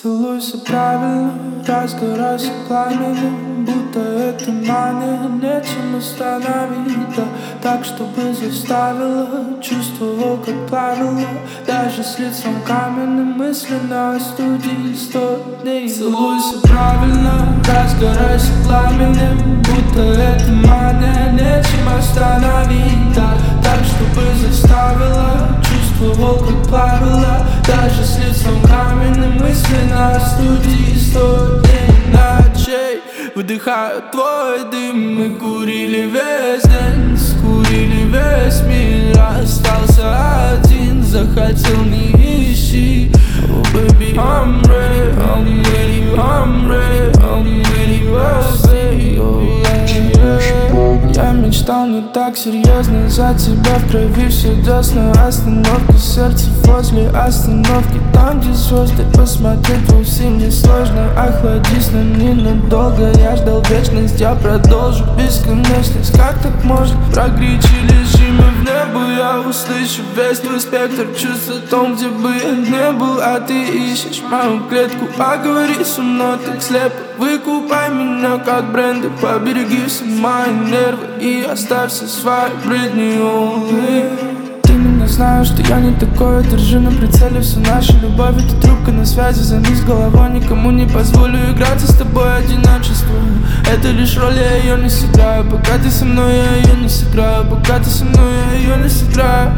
Целуйся правильно, разгорайся пламенем, будто это мания, нечем остановить, да, так, чтобы заставила, чувствовал, как плавила, даже с лицом каменным, мысленно остудить 100 дней. Целуйся правильно, разгорайся пламенем, будто это мания, нечем остановить, да, так, чтобы заставила, чувствовал, как плавила, даже с лицом каменным, мысленно остудить 100 дней ночей. Выдыхаю твой дым, мы курили весь день, скурили весь мир, остался один, захотел не ищи. Oh baby, I'm ready, I'm ready, I'm ready, I'm ready, I'll say, oh yeah. Я мечтал не так серьезно, за тебя в крови все десна. Остановка, сердце возле остановки, там где звезды. Посмотреть вовсе не сложно, охладись, но ненадолго. Я ждал вечность, я продолжу бесконечность. Как так можно прогречь и лежим мы в небо? Я услышу весь твой спектр чувств о том, где бы я не был. А ты ищешь мою клетку, поговори со мной так слепо. Выкупай меня как бренды, побереги все мои нервы и оставься своей Бритни. Ты меня знаешь, что я не такой, держи на прицеле всю нашу любовь. Это трубка на связи, займись головой, никому не позволю играться с тобой одиночество. Это лишь роль, я ее не сыграю. Пока ты со мной, я ее не сыграю. Пока ты со мной, я ее не сыграю.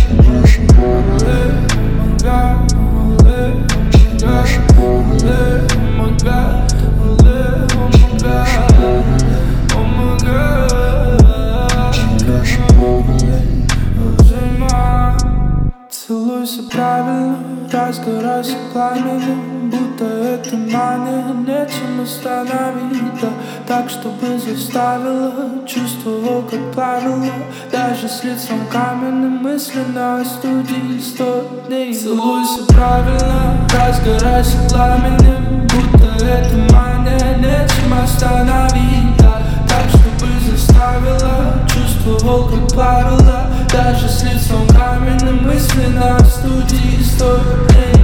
Целуйся правильно, разгорайся пламенем, будто это мания, нечем остановить, да, так, чтобы заставила, чувствовал, как плавила, даже с лицом каменным, мысленно остудить 100 дней. Целуйся правильно, разгорайся пламенем, будто это мания, нечем остановить, да, так, чтобы заставила, чувствовал, как плавила, даже с лицом каменным, мысленно остудить 100 дней.